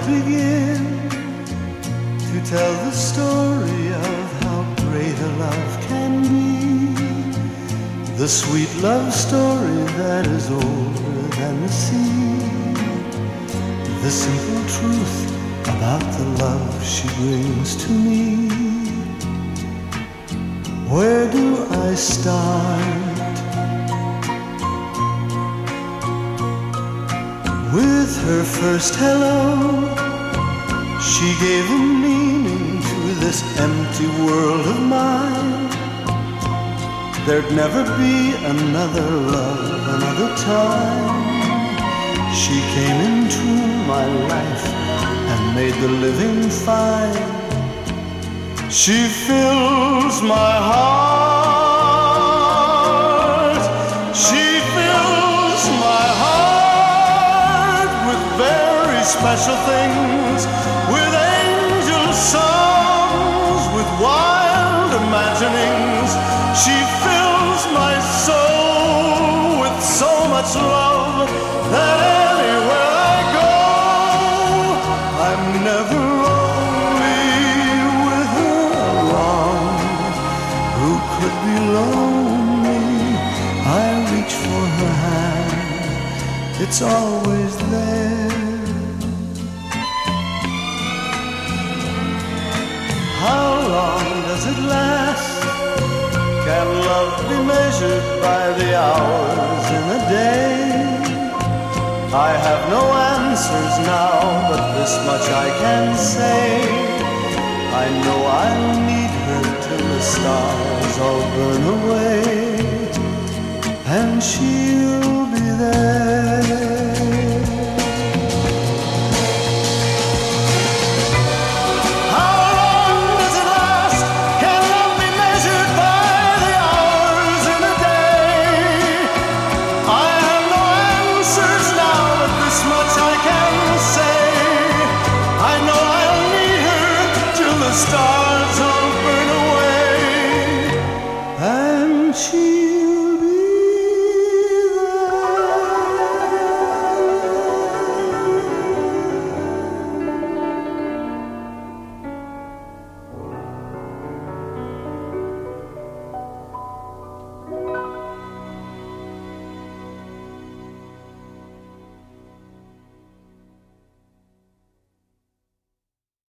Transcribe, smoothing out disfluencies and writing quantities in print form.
begin to tell the story of how great a love can be? The sweet love story that is older than the sea. The simple truth about the love she brings to me. Where do I start? With her first hello, she gave a meaning to this empty world of mine. There'd never be another love, another time. She came into my life and made the living fine. She fills my heart. She fills my heart with very special things, with angel songs, with wild imaginings. She fills my soul with so much love that anywhere I go, I'm never lonely with her along. Who could be lonely? I reach for her hand, it's always there. How long does it last? Can love be measured by the hours in a day? I have no answers now, but this much I can say. I know I'll need her till the stars all burn away, and she'll be there. The stars all burn away, and she